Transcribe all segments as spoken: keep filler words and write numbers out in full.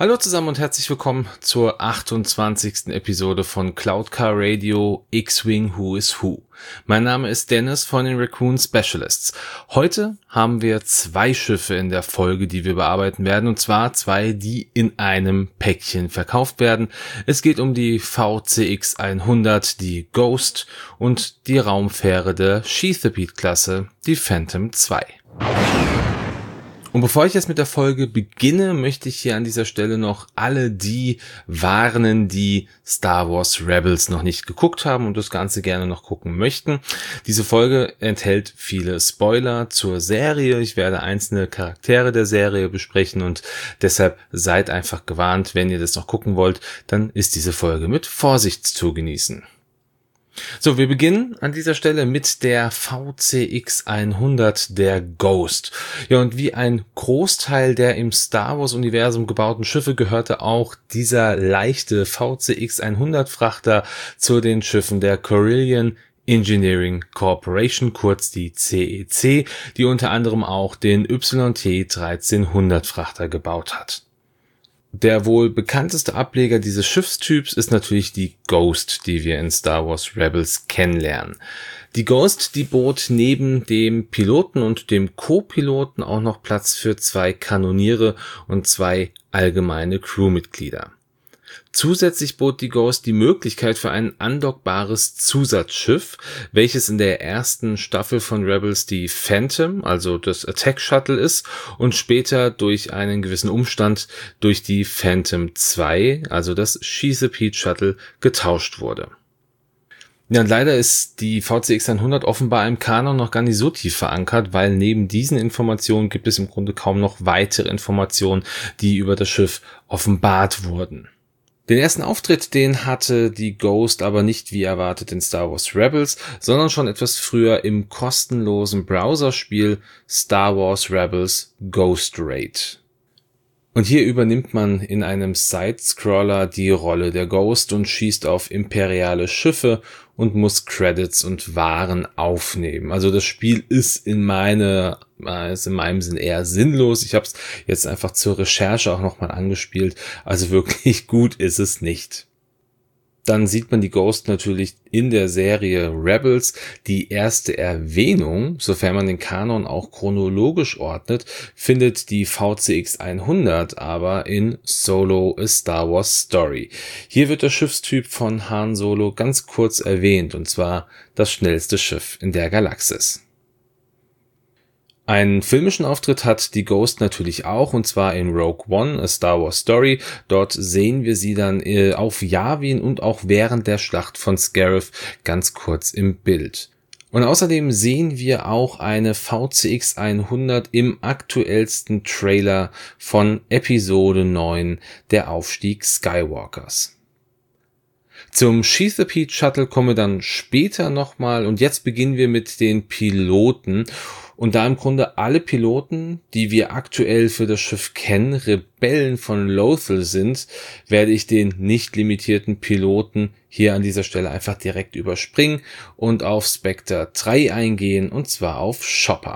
Hallo zusammen und herzlich willkommen zur achtundzwanzigsten Episode von Cloud Car Radio X-Wing Who is Who. Mein Name ist Dennis von den Raccoon Specialists. Heute haben wir zwei Schiffe in der Folge, die wir bearbeiten werden, und zwar zwei, die in einem Päckchen verkauft werden. Es geht um die V C X hundert, die Ghost, und die Raumfähre der Chesapeake-Klasse, die Phantom zwei. Und bevor ich jetzt mit der Folge beginne, möchte ich hier an dieser Stelle noch alle die warnen, die Star Wars Rebels noch nicht geguckt haben und das Ganze gerne noch gucken möchten. Diese Folge enthält viele Spoiler zur Serie. Ich werde einzelne Charaktere der Serie besprechen und deshalb seid einfach gewarnt, wenn ihr das noch gucken wollt, dann ist diese Folge mit Vorsicht zu genießen. So, wir beginnen an dieser Stelle mit der V C X hundert, der Ghost. Ja, und wie ein Großteil der im Star Wars Universum gebauten Schiffe gehörte auch dieser leichte V C X hundert Frachter zu den Schiffen der Corellian Engineering Corporation, kurz die C E C, die unter anderem auch den Y T dreizehnhundert Frachter gebaut hat. Der wohl bekannteste Ableger dieses Schiffstyps ist natürlich die Ghost, die wir in Star Wars Rebels kennenlernen. Die Ghost, die bot neben dem Piloten und dem Co-Piloten auch noch Platz für zwei Kanoniere und zwei allgemeine Crewmitglieder. Zusätzlich bot die Ghost die Möglichkeit für ein andockbares Zusatzschiff, welches in der ersten Staffel von Rebels die Phantom, also das Attack Shuttle ist, und später durch einen gewissen Umstand durch die Phantom zwei, also das Chesapeake Shuttle, getauscht wurde. Ja, und leider ist die V C X hundert offenbar im Kanon noch gar nicht so tief verankert, weil neben diesen Informationen gibt es im Grunde kaum noch weitere Informationen, die über das Schiff offenbart wurden. Den ersten Auftritt, den hatte die Ghost aber nicht wie erwartet in Star Wars Rebels, sondern schon etwas früher im kostenlosen Browserspiel Star Wars Rebels Ghost Raid. Und hier übernimmt man in einem Side-Scroller die Rolle der Ghost und schießt auf imperiale Schiffe und muss Credits und Waren aufnehmen. Also das Spiel ist in meine, ist in meinem Sinn eher sinnlos. Ich habe es jetzt einfach zur Recherche auch nochmal angespielt. Also wirklich gut ist es nicht. Dann sieht man die Ghost natürlich in der Serie Rebels. Die erste Erwähnung, sofern man den Kanon auch chronologisch ordnet, findet die V C X hundert aber in Solo: A Star Wars Story. Hier wird der Schiffstyp von Han Solo ganz kurz erwähnt, und zwar das schnellste Schiff in der Galaxis. Einen filmischen Auftritt hat die Ghost natürlich auch, und zwar in Rogue One: A Star Wars Story. Dort sehen wir sie dann äh, auf Yavin und auch während der Schlacht von Scarif ganz kurz im Bild. Und außerdem sehen wir auch eine V C X hundert im aktuellsten Trailer von Episode neun, der Aufstieg Skywalkers. Zum Chesapeake Shuttle kommen wir dann später nochmal, und jetzt beginnen wir mit den Piloten. Und da im Grunde alle Piloten, die wir aktuell für das Schiff kennen, Rebellen von Lothal sind, werde ich den nicht limitierten Piloten hier an dieser Stelle einfach direkt überspringen und auf Spectre drei eingehen, und zwar auf Chopper.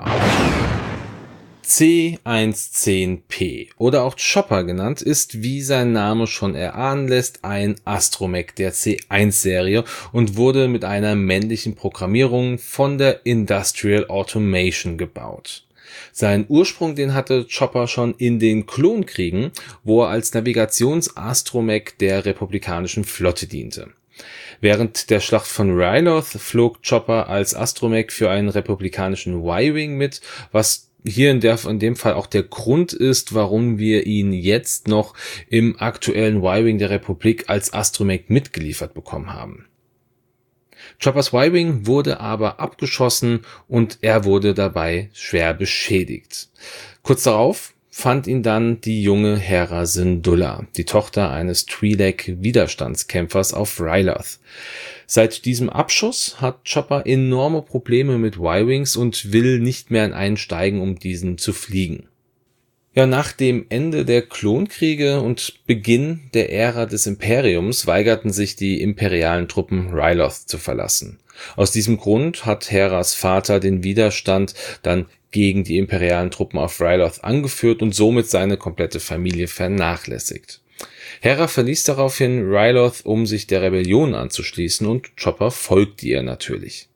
C hundertzehn P, oder auch Chopper genannt, ist, wie sein Name schon erahnen lässt, ein Astromech der C eins Serie und wurde mit einer männlichen Programmierung von der Industrial Automation gebaut. Seinen Ursprung, den hatte Chopper schon in den Klonkriegen, wo er als Navigations-Astromech der republikanischen Flotte diente. Während der Schlacht von Ryloth flog Chopper als Astromech für einen republikanischen Y-Wing mit, was hier in, der, in dem Fall auch der Grund ist, warum wir ihn jetzt noch im aktuellen Y-Wing der Republik als Astromech mitgeliefert bekommen haben. Choppers Y-Wing wurde aber abgeschossen und er wurde dabei schwer beschädigt. Kurz darauf fand ihn dann die junge Hera Syndulla, die Tochter eines Twi'lek-Widerstandskämpfers auf Ryloth. Seit diesem Abschuss hat Chopper enorme Probleme mit Y-Wings und will nicht mehr in einen steigen, um diesen zu fliegen. Ja, nach dem Ende der Klonkriege und Beginn der Ära des Imperiums weigerten sich die imperialen Truppen Ryloth zu verlassen. Aus diesem Grund hat Heras Vater den Widerstand dann gegen die imperialen Truppen auf Ryloth angeführt und somit seine komplette Familie vernachlässigt. Hera verließ daraufhin Ryloth, um sich der Rebellion anzuschließen, und Chopper folgte ihr natürlich.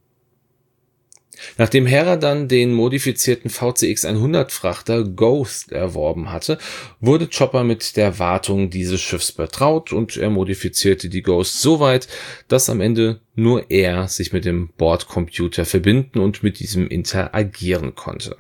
Nachdem Hera dann den modifizierten V C X hundert Frachter Ghost erworben hatte, wurde Chopper mit der Wartung dieses Schiffs betraut und er modifizierte die Ghost so weit, dass am Ende nur er sich mit dem Bordcomputer verbinden und mit diesem interagieren konnte.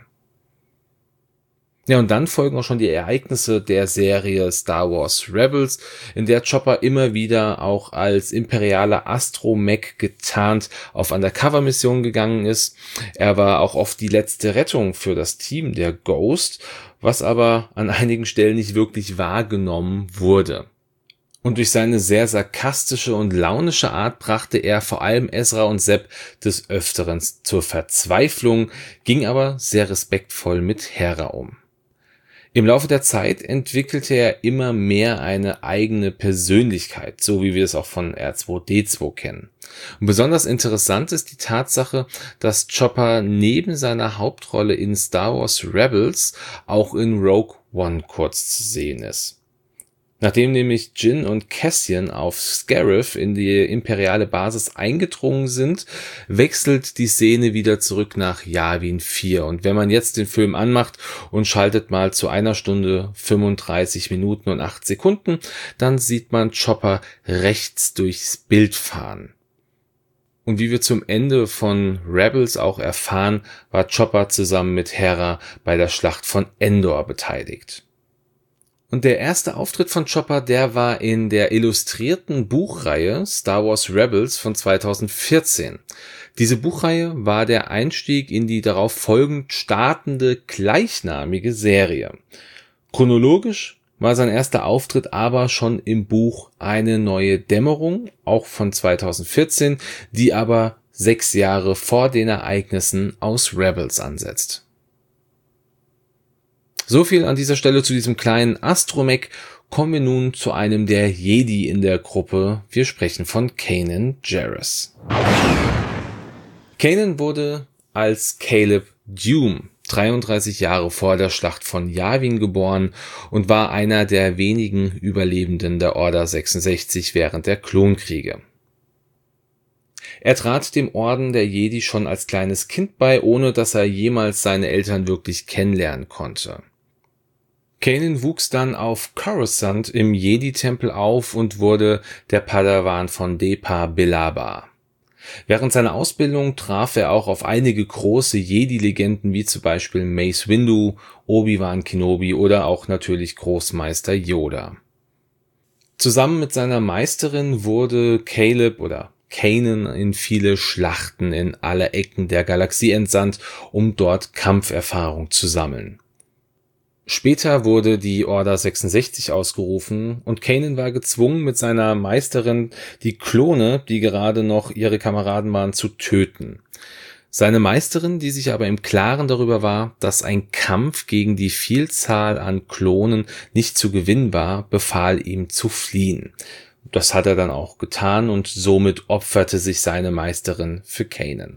Ja, und dann folgen auch schon die Ereignisse der Serie Star Wars Rebels, in der Chopper immer wieder auch als imperialer Astromech getarnt auf Undercover-Missionen gegangen ist. Er war auch oft die letzte Rettung für das Team der Ghost, was aber an einigen Stellen nicht wirklich wahrgenommen wurde. Und durch seine sehr sarkastische und launische Art brachte er vor allem Ezra und Sepp des Öfteren zur Verzweiflung, ging aber sehr respektvoll mit Hera um. Im Laufe der Zeit entwickelte er immer mehr eine eigene Persönlichkeit, so wie wir es auch von R zwei D zwei kennen. Und besonders interessant ist die Tatsache, dass Chopper neben seiner Hauptrolle in Star Wars Rebels auch in Rogue One kurz zu sehen ist. Nachdem nämlich Jyn und Cassian auf Scarif in die imperiale Basis eingedrungen sind, wechselt die Szene wieder zurück nach Yavin vier. Und wenn man jetzt den Film anmacht und schaltet mal zu einer Stunde fünfunddreißig Minuten und acht Sekunden, dann sieht man Chopper rechts durchs Bild fahren. Und wie wir zum Ende von Rebels auch erfahren, war Chopper zusammen mit Hera bei der Schlacht von Endor beteiligt. Und der erste Auftritt von Chopper, der war in der illustrierten Buchreihe Star Wars Rebels von zweitausendvierzehn. Diese Buchreihe war der Einstieg in die darauf folgend startende gleichnamige Serie. Chronologisch war sein erster Auftritt aber schon im Buch Eine neue Dämmerung, auch von zweitausendvierzehn, die aber sechs Jahre vor den Ereignissen aus Rebels ansetzt. So viel an dieser Stelle zu diesem kleinen Astromech. Kommen wir nun zu einem der Jedi in der Gruppe. Wir sprechen von Kanan Jarrus. Kanan wurde als Caleb Dume dreiunddreißig Jahre vor der Schlacht von Yavin geboren und war einer der wenigen Überlebenden der Order sechsundsechzig während der Klonkriege. Er trat dem Orden der Jedi schon als kleines Kind bei, ohne dass er jemals seine Eltern wirklich kennenlernen konnte. Kanan wuchs dann auf Coruscant im Jedi-Tempel auf und wurde der Padawan von Depa Billaba. Während seiner Ausbildung traf er auch auf einige große Jedi-Legenden wie zum Beispiel Mace Windu, Obi-Wan Kenobi oder auch natürlich Großmeister Yoda. Zusammen mit seiner Meisterin wurde Caleb oder Kanan in viele Schlachten in alle Ecken der Galaxie entsandt, um dort Kampferfahrung zu sammeln. Später wurde die Order sechsundsechzig ausgerufen und Kanan war gezwungen, mit seiner Meisterin die Klone, die gerade noch ihre Kameraden waren, zu töten. Seine Meisterin, die sich aber im Klaren darüber war, dass ein Kampf gegen die Vielzahl an Klonen nicht zu gewinnen war, befahl ihm zu fliehen. Das hat er dann auch getan und somit opferte sich seine Meisterin für Kanan.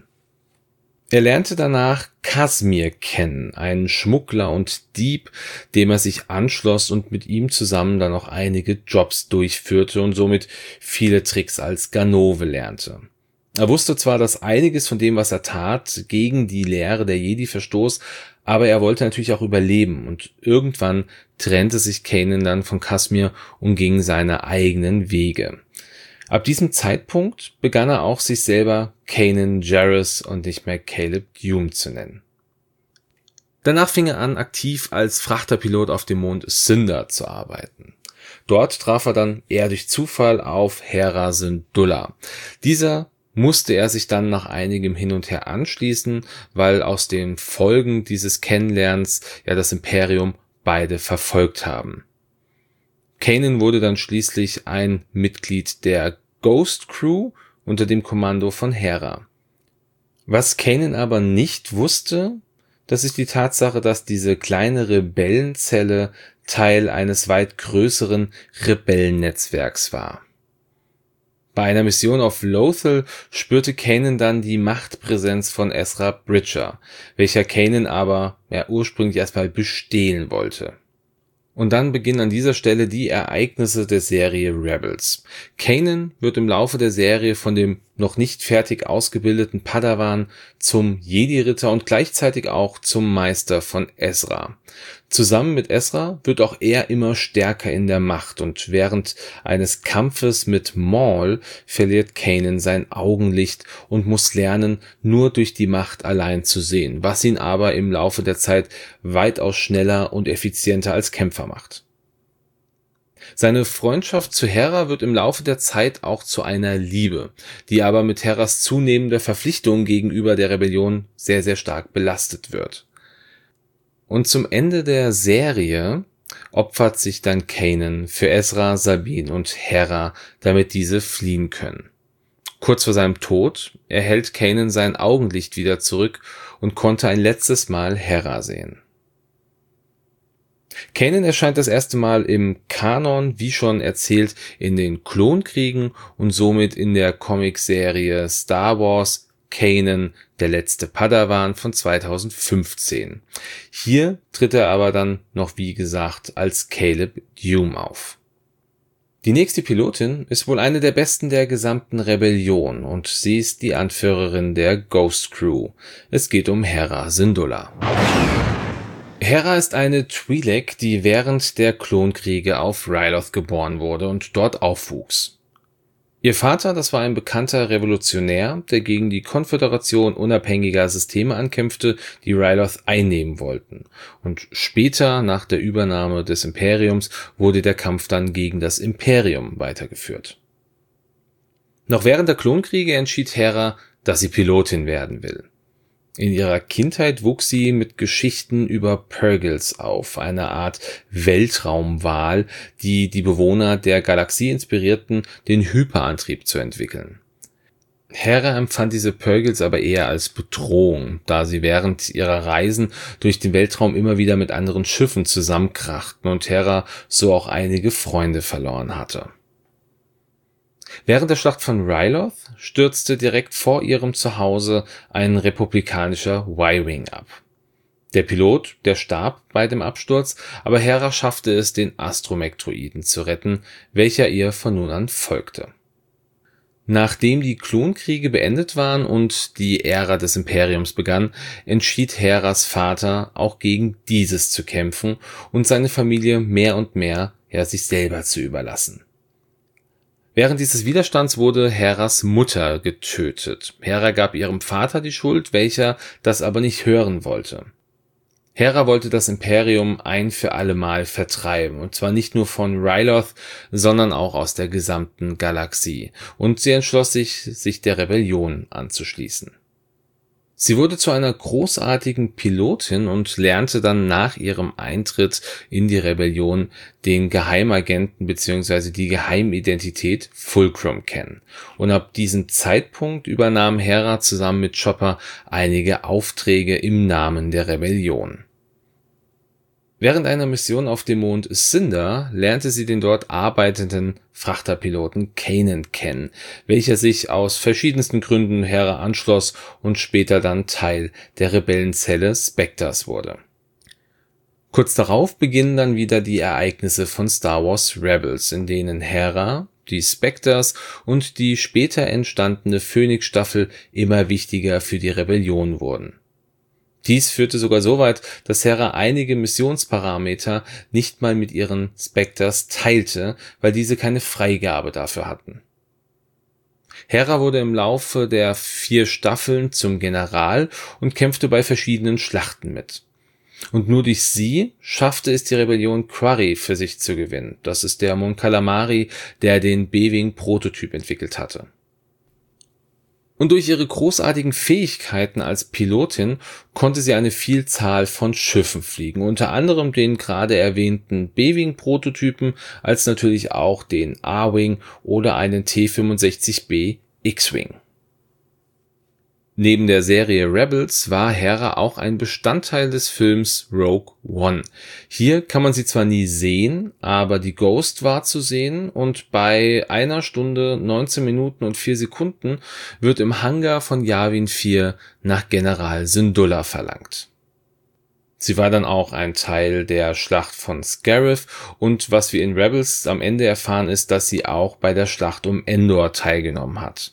Er lernte danach Kasmir kennen, einen Schmuggler und Dieb, dem er sich anschloss und mit ihm zusammen dann noch einige Jobs durchführte und somit viele Tricks als Ganove lernte. Er wusste zwar, dass einiges von dem, was er tat, gegen die Lehre der Jedi verstoß, aber er wollte natürlich auch überleben und irgendwann trennte sich Kanan dann von Kasmir und ging seine eigenen Wege. Ab diesem Zeitpunkt begann er auch, sich selber Kanan Jarrus und nicht mehr Caleb Dume zu nennen. Danach fing er an, aktiv als Frachterpilot auf dem Mond Cinder zu arbeiten. Dort traf er dann eher durch Zufall auf Hera Syndulla. Dieser musste er sich dann nach einigem Hin und Her anschließen, weil aus den Folgen dieses Kennenlernens ja das Imperium beide verfolgt haben. Kanan wurde dann schließlich ein Mitglied der Ghost Crew unter dem Kommando von Hera. Was Kanan aber nicht wusste, das ist die Tatsache, dass diese kleine Rebellenzelle Teil eines weit größeren Rebellennetzwerks war. Bei einer Mission auf Lothal spürte Kanan dann die Machtpräsenz von Ezra Bridger, welcher Kanan aber ja, ursprünglich erstmal bestehlen wollte. Und dann beginnen an dieser Stelle die Ereignisse der Serie Rebels. Kanan wird im Laufe der Serie von dem noch nicht fertig ausgebildeten Padawan zum Jedi-Ritter und gleichzeitig auch zum Meister von Ezra. Zusammen mit Ezra wird auch er immer stärker in der Macht und während eines Kampfes mit Maul verliert Kanan sein Augenlicht und muss lernen, nur durch die Macht allein zu sehen, was ihn aber im Laufe der Zeit weitaus schneller und effizienter als Kämpfer macht. Seine Freundschaft zu Hera wird im Laufe der Zeit auch zu einer Liebe, die aber mit Heras zunehmender Verpflichtung gegenüber der Rebellion sehr, sehr stark belastet wird. Und zum Ende der Serie opfert sich dann Kanan für Ezra, Sabine und Hera, damit diese fliehen können. Kurz vor seinem Tod erhält Kanan sein Augenlicht wieder zurück und konnte ein letztes Mal Hera sehen. Kanan erscheint das erste Mal im Kanon, wie schon erzählt, in den Klonkriegen und somit in der Comicserie Star Wars Kanan, der letzte Padawan von zweitausendfünfzehn. Hier tritt er aber dann noch, wie gesagt, als Caleb Dume auf. Die nächste Pilotin ist wohl eine der besten der gesamten Rebellion und sie ist die Anführerin der Ghost Crew. Es geht um Hera Syndulla. Hera ist eine Twi'lek, die während der Klonkriege auf Ryloth geboren wurde und dort aufwuchs. Ihr Vater, das war ein bekannter Revolutionär, der gegen die Konföderation unabhängiger Systeme ankämpfte, die Ryloth einnehmen wollten. Und später, nach der Übernahme des Imperiums, wurde der Kampf dann gegen das Imperium weitergeführt. Noch während der Klonkriege entschied Hera, dass sie Pilotin werden will. In ihrer Kindheit wuchs sie mit Geschichten über Purrgils auf, eine Art Weltraumwal, die die Bewohner der Galaxie inspirierten, den Hyperantrieb zu entwickeln. Hera empfand diese Purrgils aber eher als Bedrohung, da sie während ihrer Reisen durch den Weltraum immer wieder mit anderen Schiffen zusammenkrachten und Hera so auch einige Freunde verloren hatte. Während der Schlacht von Ryloth stürzte direkt vor ihrem Zuhause ein republikanischer Y-Wing ab. Der Pilot, der starb bei dem Absturz, aber Hera schaffte es, den Astromech-Droiden zu retten, welcher ihr von nun an folgte. Nachdem die Klonkriege beendet waren und die Ära des Imperiums begann, entschied Heras Vater auch gegen dieses zu kämpfen und seine Familie mehr und mehr ja, sich selber zu überlassen. Während dieses Widerstands wurde Heras Mutter getötet. Hera gab ihrem Vater die Schuld, welcher das aber nicht hören wollte. Hera wollte das Imperium ein für alle Mal vertreiben, und zwar nicht nur von Ryloth, sondern auch aus der gesamten Galaxie, und sie entschloss sich, sich der Rebellion anzuschließen. Sie wurde zu einer großartigen Pilotin und lernte dann nach ihrem Eintritt in die Rebellion den Geheimagenten bzw. die Geheimidentität Fulcrum kennen. Und ab diesem Zeitpunkt übernahm Hera zusammen mit Chopper einige Aufträge im Namen der Rebellion. Während einer Mission auf dem Mond Cinder lernte sie den dort arbeitenden Frachterpiloten Kanan kennen, welcher sich aus verschiedensten Gründen Hera anschloss und später dann Teil der Rebellenzelle Spectres wurde. Kurz darauf beginnen dann wieder die Ereignisse von Star Wars Rebels, in denen Hera, die Spectres und die später entstandene Phoenix-Staffel immer wichtiger für die Rebellion wurden. Dies führte sogar so weit, dass Hera einige Missionsparameter nicht mal mit ihren Spectres teilte, weil diese keine Freigabe dafür hatten. Hera wurde im Laufe der vier Staffeln zum General und kämpfte bei verschiedenen Schlachten mit. Und nur durch sie schaffte es die Rebellion Quarry für sich zu gewinnen. Das ist der Mon Calamari, der den B-Wing-Prototyp entwickelt hatte. Und durch ihre großartigen Fähigkeiten als Pilotin konnte sie eine Vielzahl von Schiffen fliegen, unter anderem den gerade erwähnten B-Wing-Prototypen, als natürlich auch den A-Wing oder einen T fünfundsechzig B X-Wing. Neben der Serie Rebels war Hera auch ein Bestandteil des Films Rogue One. Hier kann man sie zwar nie sehen, aber die Ghost war zu sehen und bei einer Stunde, neunzehn Minuten und vier Sekunden wird im Hangar von Yavin vier nach General Syndulla verlangt. Sie war dann auch ein Teil der Schlacht von Scarif und was wir in Rebels am Ende erfahren ist, dass sie auch bei der Schlacht um Endor teilgenommen hat.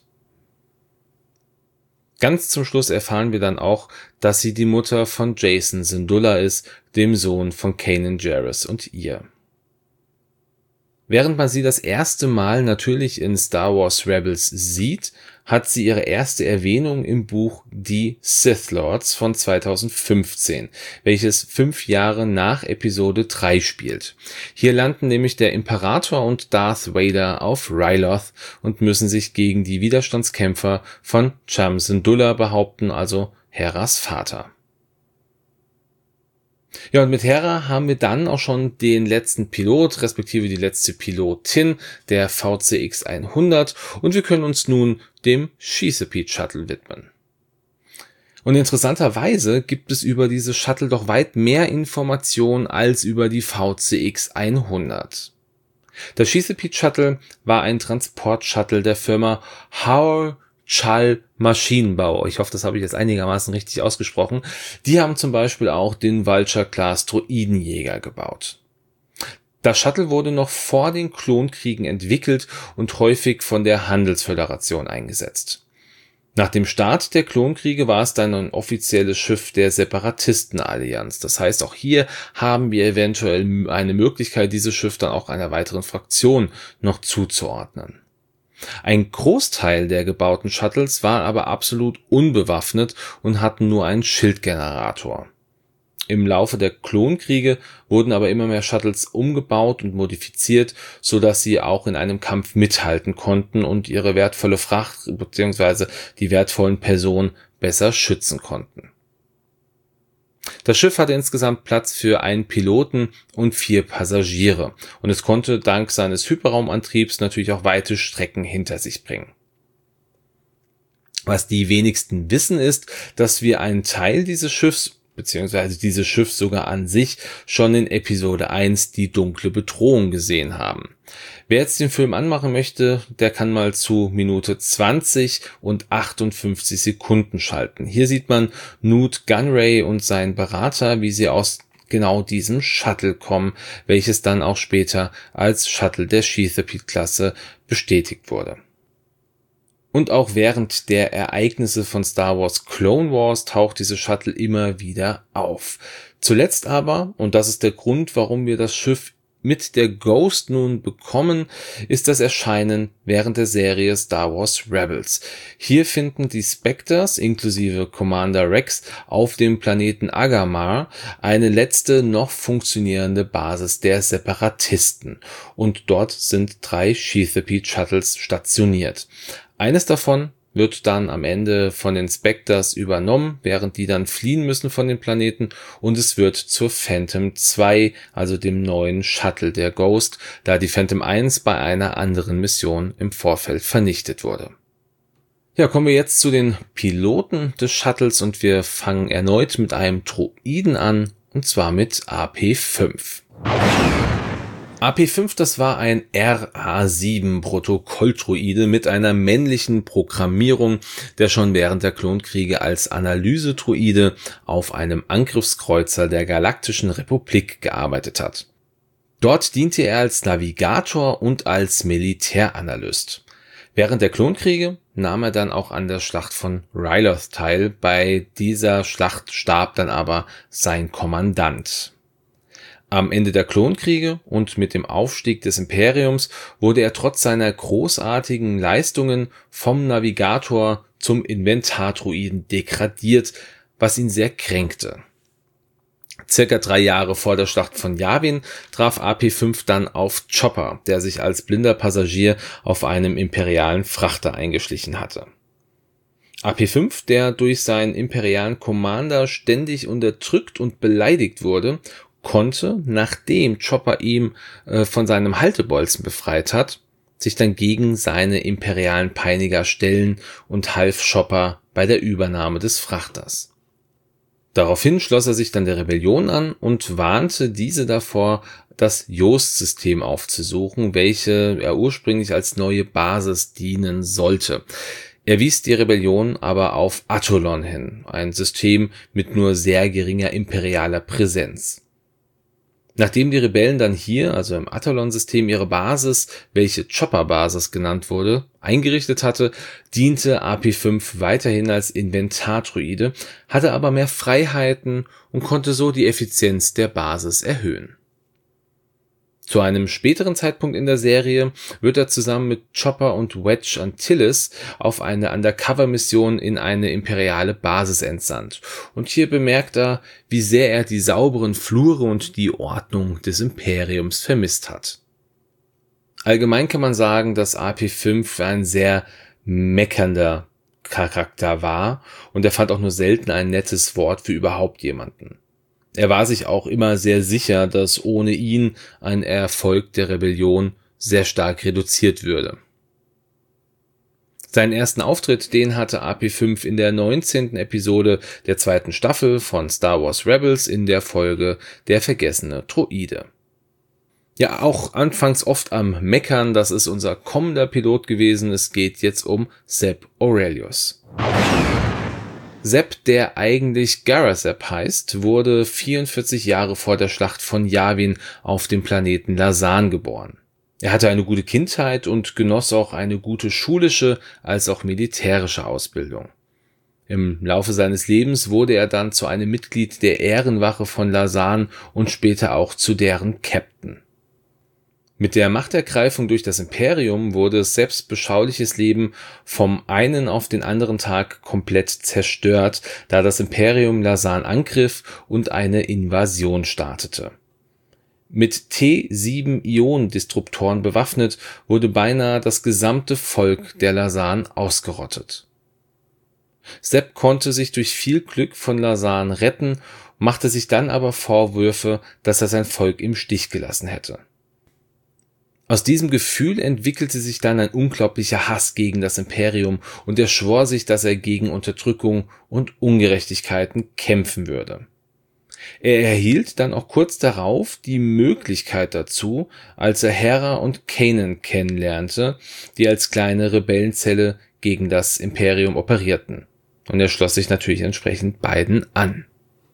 Ganz zum Schluss erfahren wir dann auch, dass sie die Mutter von Jacen Syndulla ist, dem Sohn von Kanan Jarrus und ihr. Während man sie das erste Mal natürlich in Star Wars Rebels sieht, hat sie ihre erste Erwähnung im Buch Die Sith Lords von zweitausendfünfzehn, welches fünf Jahre nach Episode drei spielt. Hier landen nämlich der Imperator und Darth Vader auf Ryloth und müssen sich gegen die Widerstandskämpfer von Cham Syndulla behaupten, also Heras Vater. Ja, und mit Hera haben wir dann auch schon den letzten Pilot, respektive die letzte Pilotin der V C X hundert und wir können uns nun dem Chesapeake Shuttle widmen. Und interessanterweise gibt es über diese Shuttle doch weit mehr Informationen als über die V C X hundert. Der Chesapeake Shuttle war ein Transportshuttle der Firma Howell Schall Maschinenbau. Ich hoffe, das habe ich jetzt einigermaßen richtig ausgesprochen. Die haben zum Beispiel auch den Vulture-Class Droidenjäger gebaut. Das Shuttle wurde noch vor den Klonkriegen entwickelt und häufig von der Handelsföderation eingesetzt. Nach dem Start der Klonkriege war es dann ein offizielles Schiff der Separatistenallianz. Das heißt, auch hier haben wir eventuell eine Möglichkeit, dieses Schiff dann auch einer weiteren Fraktion noch zuzuordnen. Ein Großteil der gebauten Shuttles war aber absolut unbewaffnet und hatten nur einen Schildgenerator. Im Laufe der Klonkriege wurden aber immer mehr Shuttles umgebaut und modifiziert, so dass sie auch in einem Kampf mithalten konnten und ihre wertvolle Fracht bzw. die wertvollen Personen besser schützen konnten. Das Schiff hatte insgesamt Platz für einen Piloten und vier Passagiere und es konnte dank seines Hyperraumantriebs natürlich auch weite Strecken hinter sich bringen. Was die wenigsten wissen ist, dass wir einen Teil dieses Schiffs beziehungsweise dieses Schiff sogar an sich schon in Episode eins die dunkle Bedrohung gesehen haben. Wer jetzt den Film anmachen möchte, der kann mal zu Minute zwanzig und achtundfünfzig Sekunden schalten. Hier sieht man Newt Gunray und seinen Berater, wie sie aus genau diesem Shuttle kommen, welches dann auch später als Shuttle der Chesapeake-Klasse bestätigt wurde. Und auch während der Ereignisse von Star Wars Clone Wars taucht diese Shuttle immer wieder auf. Zuletzt aber, und das ist der Grund, warum wir das Schiff mit der Ghost nun bekommen, ist das Erscheinen während der Serie Star Wars Rebels. Hier finden die Spectres inklusive Commander Rex auf dem Planeten Agamar eine letzte noch funktionierende Basis der Separatisten und dort sind drei Chesapeake Shuttles stationiert. Eines davon wird dann am Ende von den Spectres übernommen, während die dann fliehen müssen von den Planeten und es wird zur Phantom zwei, also dem neuen Shuttle der Ghost, da die Phantom eins bei einer anderen Mission im Vorfeld vernichtet wurde. Ja, kommen wir jetzt zu den Piloten des Shuttles und wir fangen erneut mit einem Droiden an und zwar mit A P fünf. A P fünf, das war ein R A sieben Protokolldroide mit einer männlichen Programmierung, der schon während der Klonkriege als Analysedroide auf einem Angriffskreuzer der Galaktischen Republik gearbeitet hat. Dort diente er als Navigator und als Militäranalyst. Während der Klonkriege nahm er dann auch an der Schlacht von Ryloth teil, bei dieser Schlacht starb dann aber sein Kommandant. Am Ende der Klonkriege und mit dem Aufstieg des Imperiums wurde er trotz seiner großartigen Leistungen vom Navigator zum Inventardroiden degradiert, was ihn sehr kränkte. Circa drei Jahre vor der Schlacht von Yavin traf A P fünf dann auf Chopper, der sich als blinder Passagier auf einem imperialen Frachter eingeschlichen hatte. A P fünf, der durch seinen imperialen Commander ständig unterdrückt und beleidigt wurde, konnte, nachdem Chopper ihm äh, von seinem Haltebolzen befreit hat, sich dann gegen seine imperialen Peiniger stellen und half Chopper bei der Übernahme des Frachters. Daraufhin schloss er sich dann der Rebellion an und warnte diese davor, das Yoast-System aufzusuchen, welche er ursprünglich als neue Basis dienen sollte. Er wies die Rebellion aber auf Atolon hin, ein System mit nur sehr geringer imperialer Präsenz. Nachdem die Rebellen dann hier, also im Atolon-System, ihre Basis, welche Chopper-Basis genannt wurde, eingerichtet hatte, diente A P fünf weiterhin als Inventardroide, hatte aber mehr Freiheiten und konnte so die Effizienz der Basis erhöhen. Zu einem späteren Zeitpunkt in der Serie wird er zusammen mit Chopper und Wedge Antilles auf eine Undercover-Mission in eine imperiale Basis entsandt. Und hier bemerkt er, wie sehr er die sauberen Flure und die Ordnung des Imperiums vermisst hat. Allgemein kann man sagen, dass A P fünf ein sehr meckernder Charakter war und er fand auch nur selten ein nettes Wort für überhaupt jemanden. Er war sich auch immer sehr sicher, dass ohne ihn ein Erfolg der Rebellion sehr stark reduziert würde. Seinen ersten Auftritt, den hatte A P fünf in der neunzehnten Episode der zweiten Staffel von Star Wars Rebels in der Folge Der vergessene Droide. Ja, auch anfangs oft am Meckern, das ist unser kommender Pilot gewesen. Es geht jetzt um Zeb Orrelios. Zeb, der eigentlich Garazeb heißt, wurde vierundvierzig Jahre vor der Schlacht von Yavin auf dem Planeten Lasan geboren. Er hatte eine gute Kindheit und genoss auch eine gute schulische als auch militärische Ausbildung. Im Laufe seines Lebens wurde er dann zu einem Mitglied der Ehrenwache von Lasan und später auch zu deren Captain. Mit der Machtergreifung durch das Imperium wurde Zebs beschauliches Leben vom einen auf den anderen Tag komplett zerstört, da das Imperium Lasan angriff und eine Invasion startete. Mit T sieben Ionendisruptoren bewaffnet wurde beinahe das gesamte Volk der Lasan ausgerottet. Zeb konnte sich durch viel Glück von Lasan retten, machte sich dann aber Vorwürfe, dass er sein Volk im Stich gelassen hätte. Aus diesem Gefühl entwickelte sich dann ein unglaublicher Hass gegen das Imperium und er schwor sich, dass er gegen Unterdrückung und Ungerechtigkeiten kämpfen würde. Er erhielt dann auch kurz darauf die Möglichkeit dazu, als er Hera und Kanan kennenlernte, die als kleine Rebellenzelle gegen das Imperium operierten. Und er schloss sich natürlich entsprechend beiden an.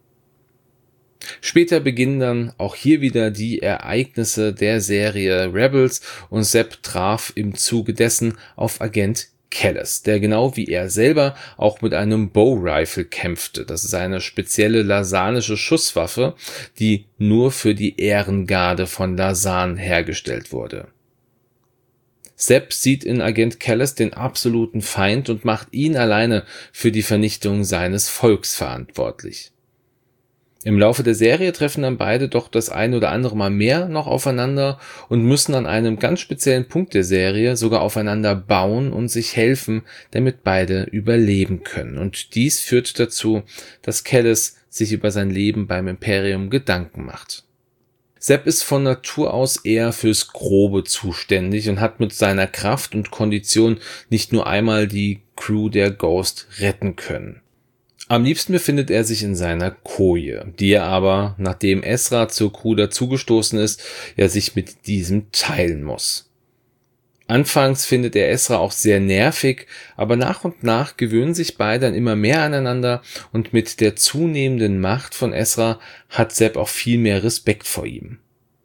Später beginnen dann auch hier wieder die Ereignisse der Serie Rebels und Zeb traf im Zuge dessen auf Agent Kallus, der genau wie er selber auch mit einem Bow Rifle kämpfte. Das ist eine spezielle lasanische Schusswaffe, die nur für die Ehrengarde von Lasan hergestellt wurde. Zeb sieht in Agent Kallus den absoluten Feind und macht ihn alleine für die Vernichtung seines Volks verantwortlich. Im Laufe der Serie treffen dann beide doch das ein oder andere Mal mehr noch aufeinander und müssen an einem ganz speziellen Punkt der Serie sogar aufeinander bauen und sich helfen, damit beide überleben können. Und dies führt dazu, dass Kallus sich über sein Leben beim Imperium Gedanken macht. Zeb ist von Natur aus eher fürs Grobe zuständig und hat mit seiner Kraft und Kondition nicht nur einmal die Crew der Ghost retten können. Am liebsten befindet er sich in seiner Koje, die er aber, nachdem Ezra zur Crew dazugestoßen ist, ja sich mit diesem teilen muss. Anfangs findet er Ezra auch sehr nervig, aber nach und nach gewöhnen sich beide dann immer mehr aneinander und mit der zunehmenden Macht von Ezra hat Zeb auch viel mehr Respekt vor ihm.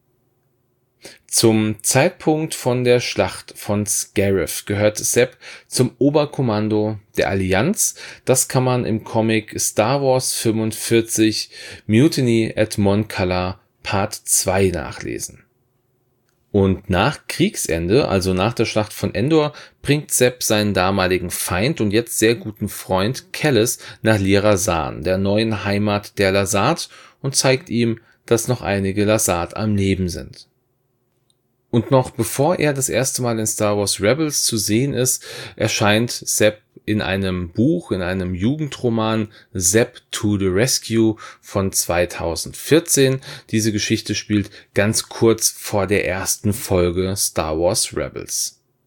Zum Zeitpunkt von der Schlacht von Scarif gehört Zeb zum Oberkommando der Allianz. Das kann man im Comic Star Wars fünfundvierzig Mutiny at Mon Cala Part zwei nachlesen. Und nach Kriegsende, also nach der Schlacht von Endor, bringt Zeb seinen damaligen Feind und jetzt sehr guten Freund Kallus nach Lirasan, der neuen Heimat der Lasat, und zeigt ihm, dass noch einige Lasat am Leben sind. Und noch bevor er das erste Mal in Star Wars Rebels zu sehen ist, erscheint Zeb in einem Buch, in einem Jugendroman Zeb to the Rescue von zweitausendvierzehn. Diese Geschichte spielt ganz kurz vor der ersten Folge Star Wars Rebels.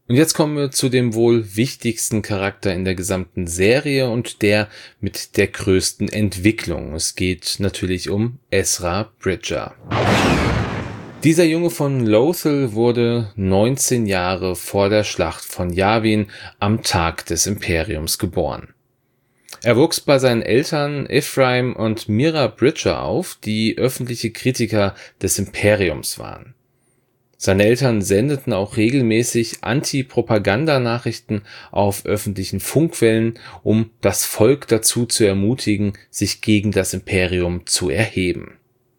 Und jetzt kommen wir zu dem wohl wichtigsten Charakter in der gesamten Serie und der mit der größten Entwicklung. Es geht natürlich um Ezra Bridger. Dieser Junge von Lothal wurde neunzehn Jahre vor der Schlacht von Yavin am Tag des Imperiums geboren. Er wuchs bei seinen Eltern Ephraim und Mira Bridger auf, die öffentliche Kritiker des Imperiums waren. Seine Eltern sendeten auch regelmäßig Anti-Propaganda-Nachrichten auf öffentlichen Funkwellen, um das Volk dazu zu ermutigen, sich gegen das Imperium zu erheben.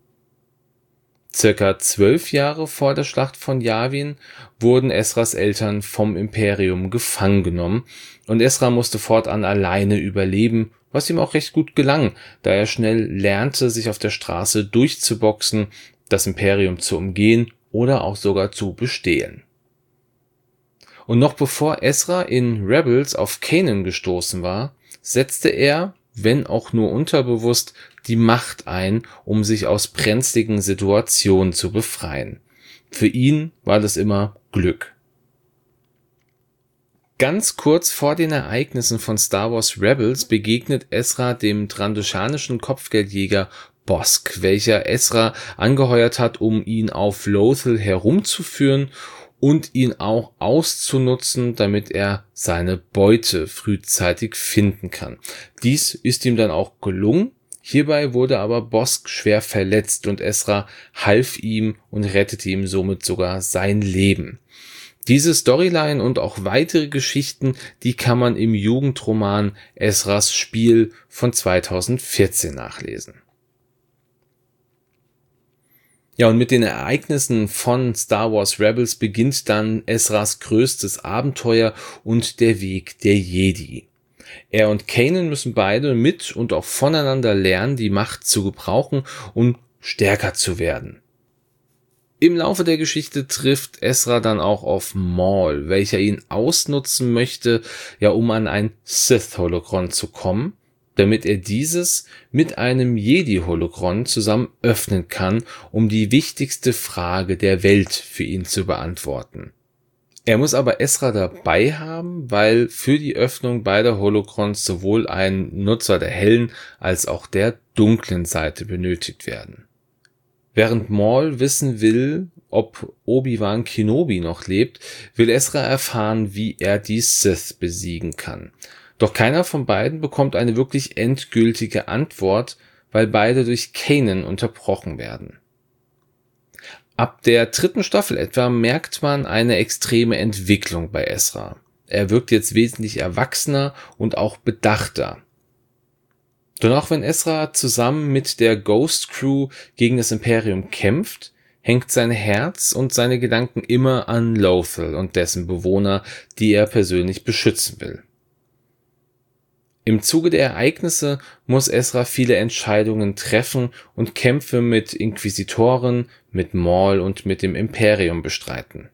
Circa zwölf Jahre vor der Schlacht von Yavin wurden Ezras Eltern vom Imperium gefangen genommen und Ezra musste fortan alleine überleben, was ihm auch recht gut gelang, da er schnell lernte, sich auf der Straße durchzuboxen, das Imperium zu umgehen oder auch sogar zu bestehlen. Und noch bevor Ezra in Rebels auf Kanan gestoßen war, setzte er, wenn auch nur unterbewusst, die Macht ein, um sich aus brenzligen Situationen zu befreien. Für ihn war das immer Glück. Ganz kurz vor den Ereignissen von Star Wars Rebels begegnet Ezra dem trandoshanischen Kopfgeldjäger Bossk, welcher Ezra angeheuert hat, um ihn auf Lothal herumzuführen und ihn auch auszunutzen, damit er seine Beute frühzeitig finden kann. Dies ist ihm dann auch gelungen. Hierbei wurde aber Bossk schwer verletzt und Ezra half ihm und rettete ihm somit sogar sein Leben. Diese Storyline und auch weitere Geschichten, die kann man im Jugendroman Ezras Spiel von zweitausendvierzehn nachlesen. Ja, und mit den Ereignissen von Star Wars Rebels beginnt dann Ezras größtes Abenteuer und der Weg der Jedi. Er und Kanan müssen beide mit und auch voneinander lernen, die Macht zu gebrauchen und stärker zu werden. Im Laufe der Geschichte trifft Ezra dann auch auf Maul, welcher ihn ausnutzen möchte, ja, um an ein Sith-Holokron zu kommen, damit er dieses mit einem Jedi-Holokron zusammen öffnen kann, um die wichtigste Frage der Welt für ihn zu beantworten. Er muss aber Ezra dabei haben, weil für die Öffnung beider Holocrons sowohl ein Nutzer der hellen als auch der dunklen Seite benötigt werden. Während Maul wissen will, ob Obi-Wan Kenobi noch lebt, will Ezra erfahren, wie er die Sith besiegen kann. Doch keiner von beiden bekommt eine wirklich endgültige Antwort, weil beide durch Kanan unterbrochen werden. Ab der dritten Staffel etwa merkt man eine extreme Entwicklung bei Ezra. Er wirkt jetzt wesentlich erwachsener und auch bedachter. Doch auch wenn Ezra zusammen mit der Ghost Crew gegen das Imperium kämpft, hängt sein Herz und seine Gedanken immer an Lothal und dessen Bewohner, die er persönlich beschützen will. Im Zuge der Ereignisse muss Ezra viele Entscheidungen treffen und Kämpfe mit Inquisitoren, mit Maul und mit dem Imperium bestreiten.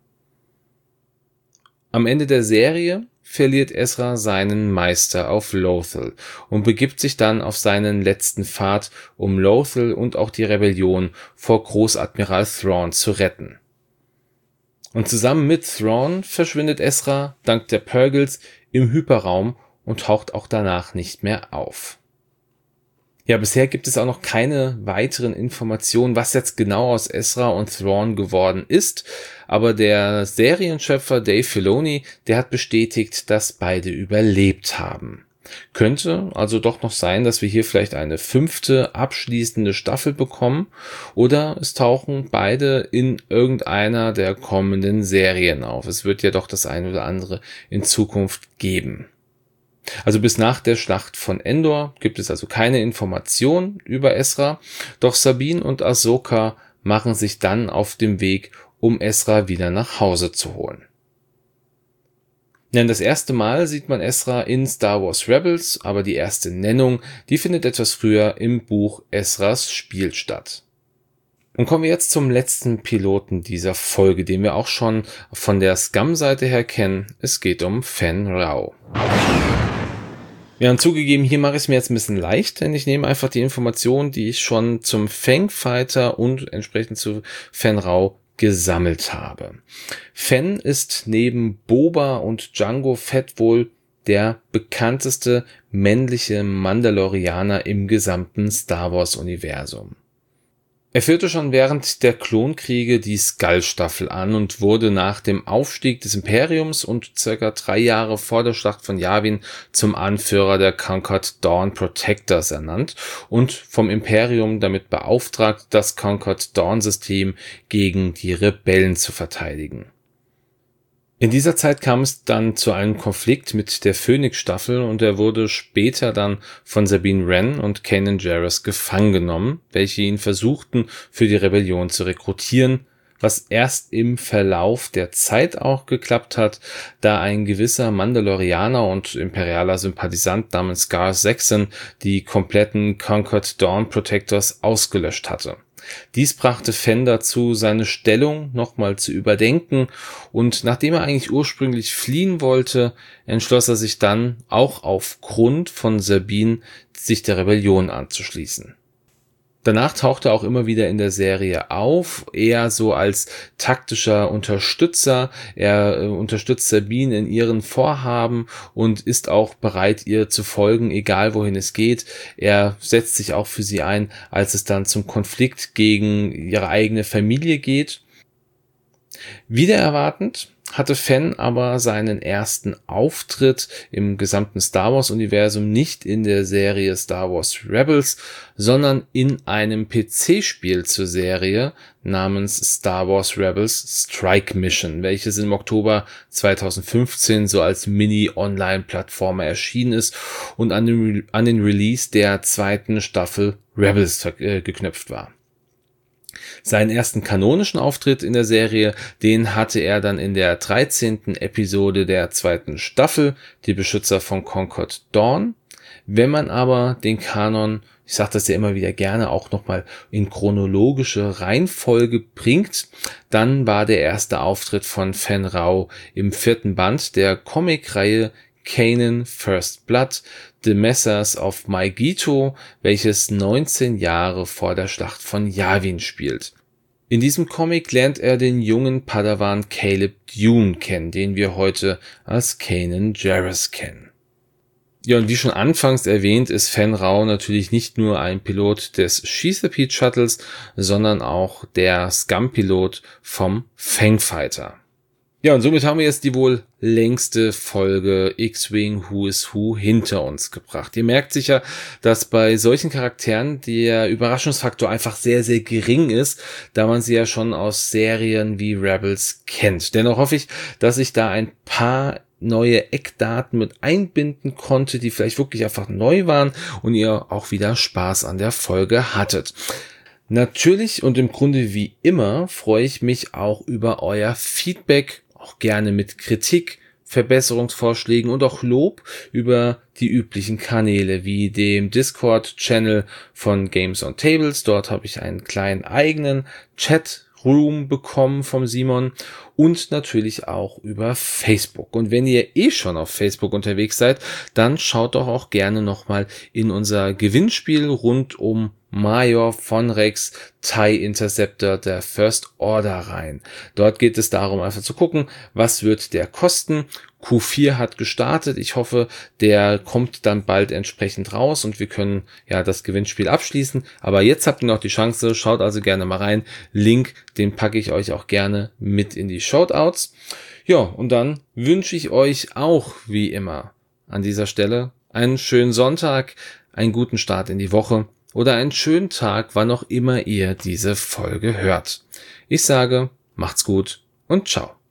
Am Ende der Serie verliert Ezra seinen Meister auf Lothal und begibt sich dann auf seinen letzten Pfad, um Lothal und auch die Rebellion vor Großadmiral Thrawn zu retten. Und zusammen mit Thrawn verschwindet Ezra dank der Purgils im Hyperraum und taucht auch danach nicht mehr auf. Ja, bisher gibt es auch noch keine weiteren Informationen, was jetzt genau aus Ezra und Thrawn geworden ist, aber der Serienschöpfer Dave Filoni, der hat bestätigt, dass beide überlebt haben. Könnte also doch noch sein, dass wir hier vielleicht eine fünfte abschließende Staffel bekommen oder es tauchen beide in irgendeiner der kommenden Serien auf. Es wird ja doch das ein oder andere in Zukunft geben. Also bis nach der Schlacht von Endor gibt es also keine Information über Ezra, doch Sabine und Ahsoka machen sich dann auf dem Weg, um Ezra wieder nach Hause zu holen. Denn das erste Mal sieht man Ezra in Star Wars Rebels, aber die erste Nennung, die findet etwas früher im Buch Ezras Spiel statt. Und kommen wir jetzt zum letzten Piloten dieser Folge, den wir auch schon von der Scum-Seite her kennen. Es geht um Fenn Rau. Ja, und zugegeben, hier mache ich es mir jetzt ein bisschen leicht, denn ich nehme einfach die Informationen, die ich schon zum Fangfighter und entsprechend zu Fenn Rau gesammelt habe. Fenn ist neben Boba und Jango Fett wohl der bekannteste männliche Mandalorianer im gesamten Star Wars Universum. Er führte schon während der Klonkriege die Skull-Staffel an und wurde nach dem Aufstieg des Imperiums und circa drei Jahre vor der Schlacht von Yavin zum Anführer der Concord Dawn Protectors ernannt und vom Imperium damit beauftragt, das Concord Dawn-System gegen die Rebellen zu verteidigen. In dieser Zeit kam es dann zu einem Konflikt mit der Phoenix-Staffel und er wurde später dann von Sabine Wren und Kanan Jarrus gefangen genommen, welche ihn versuchten, für die Rebellion zu rekrutieren, was erst im Verlauf der Zeit auch geklappt hat, da ein gewisser Mandalorianer und imperialer Sympathisant namens Gar Saxon die kompletten Concord Dawn Protectors ausgelöscht hatte. Dies brachte Fenn dazu, seine Stellung nochmal zu überdenken und nachdem er eigentlich ursprünglich fliehen wollte, entschloss er sich dann, auch aufgrund von Sabine, sich der Rebellion anzuschließen. Danach tauchte er auch immer wieder in der Serie auf, eher so als taktischer Unterstützer. Er äh, unterstützt Sabine in ihren Vorhaben und ist auch bereit, ihr zu folgen, egal wohin es geht. Er setzt sich auch für sie ein, als es dann zum Konflikt gegen ihre eigene Familie geht. Wider erwartend hatte Fenn aber seinen ersten Auftritt im gesamten Star Wars Universum nicht in der Serie Star Wars Rebels, sondern in einem P C-Spiel zur Serie namens Star Wars Rebels Strike Mission, welches im Oktober zweitausendfünfzehn so als Mini-Online-Plattformer erschienen ist und an den, Re- an den Release der zweiten Staffel Rebels äh, geknüpft war. Seinen ersten kanonischen Auftritt in der Serie, den hatte er dann in der dreizehnten Episode der zweiten Staffel, die Beschützer von Concord Dawn. Wenn man aber den Kanon, ich sage das ja immer wieder gerne, auch nochmal in chronologische Reihenfolge bringt, dann war der erste Auftritt von Fenn Rau im vierten Band der Comicreihe Kanan First Blood, The Messers of Maegito, welches neunzehn Jahre vor der Schlacht von Yavin spielt. In diesem Comic lernt er den jungen Padawan Caleb Dune kennen, den wir heute als Kanan Jarrus kennen. Ja, und wie schon anfangs erwähnt, ist Fenn Rau natürlich nicht nur ein Pilot des Sheathapede Shuttles, sondern auch der Scum-Pilot vom Fangfighter. Ja, und somit haben wir jetzt die wohl längste Folge X-Wing Who is Who hinter uns gebracht. Ihr merkt sicher, dass bei solchen Charakteren der Überraschungsfaktor einfach sehr, sehr gering ist, da man sie ja schon aus Serien wie Rebels kennt. Dennoch hoffe ich, dass ich da ein paar neue Eckdaten mit einbinden konnte, die vielleicht wirklich einfach neu waren und ihr auch wieder Spaß an der Folge hattet. Natürlich und im Grunde wie immer freue ich mich auch über euer Feedback, auch gerne mit Kritik, Verbesserungsvorschlägen und auch Lob über die üblichen Kanäle wie dem Discord-Channel von Games on Tables. Dort habe ich einen kleinen eigenen Chat-Room bekommen vom Simon und natürlich auch über Facebook. Und wenn ihr eh schon auf Facebook unterwegs seid, dann schaut doch auch gerne nochmal in unser Gewinnspiel rund um Major von Rex TIE Interceptor der First Order rein. Dort geht es darum, einfach zu gucken, was wird der kosten. Q vier hat gestartet. Ich hoffe, der kommt dann bald entsprechend raus und wir können ja das Gewinnspiel abschließen. Aber jetzt habt ihr noch die Chance. Schaut also gerne mal rein. Link, den packe ich euch auch gerne mit in die Shoutouts. Ja, und dann wünsche ich euch auch, wie immer, an dieser Stelle einen schönen Sonntag, einen guten Start in die Woche oder einen schönen Tag, wann auch immer ihr diese Folge hört. Ich sage, macht's gut und ciao.